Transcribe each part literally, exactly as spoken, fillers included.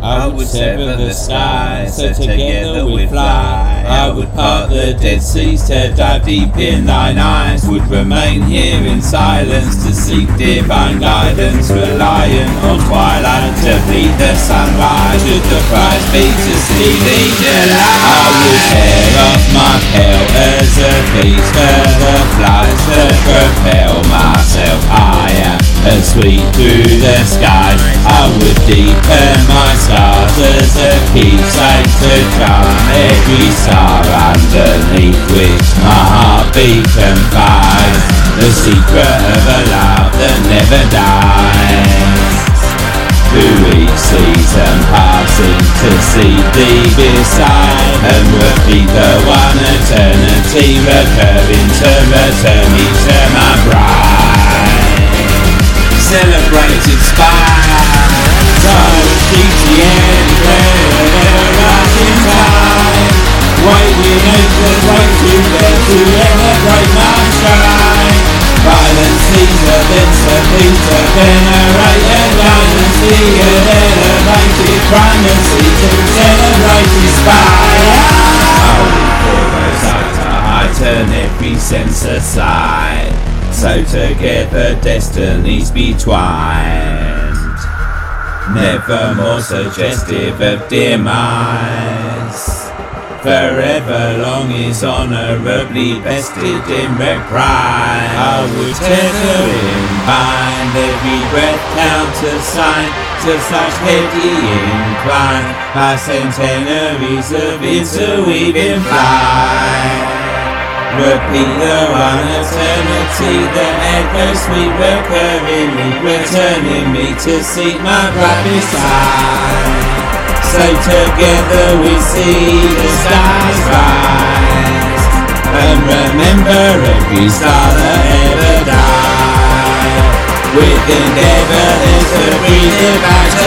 I would sever the sky, so together we'd fly. I would part the dead seas to dive deep in thine eyes. Would remain here in silence to seek divine guidance, reliant on twilight to bleed the sunrise. Should the prize be to see thee alive, I would tear off my pale as a beast for the flight to propel myself higher and sweep through the skies. I would deepen my stars as a keepsake to charm every star underneath which my heartbeat confides. The secret of a love that never dies. Through each season passing to see thee beside, and repeat the one eternity recurring to return me to my bride. Celebrate, inspire, silence keeps the end, never-ending time. Waiting endless, wait to get to celebrate my shine. Violent seas of insolence to venerate a dynasty, an elevated primacy to celebrate, inspire. Holy chorus, I turn every sense aside, so together destinies be twined, never more suggestive of demise. Forever long is honourably vested in reprise. I would tether in bind every breath countersign to such heady incline, by centenaries of interweaving flight. Repeat the one eternity that echoes sweet recurringly, returning me to seek my bride beside. So together we see the stars rise, and remember every star that ever died. With endeavour to breathe it back to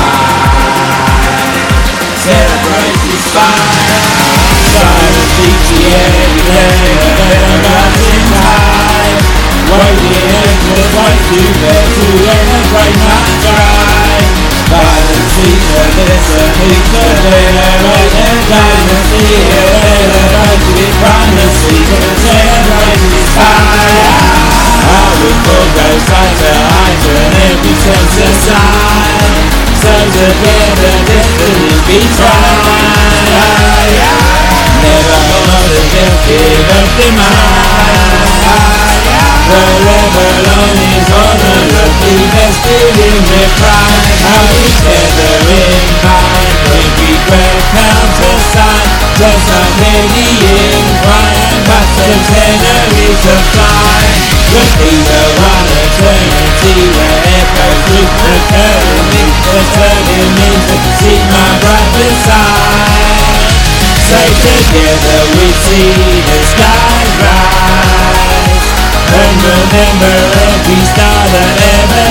life. Celebrate, inspire, silence beats the every day of everlasting time. Waiting endless, wait to bear to celebrate my bride. Violent seas of this a piece to venerate a dynasty, an elevated primacy to celebrate, inspire. I would forego sight to eye, turn every sense aside, so together destiny be tried. Never more suggestive of demise. Forever long is honourably vested in reprise. How we tether in mind every breath countersign, just like any incline, but centenaries of flight. Repeat the one eternity where echoes loop recurringly, returning me to see my bride beside. So together we see the skies rise, and remember every star that ever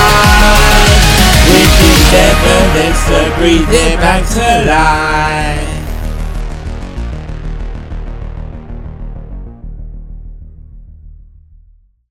died. With these evidence to breathe it back to life.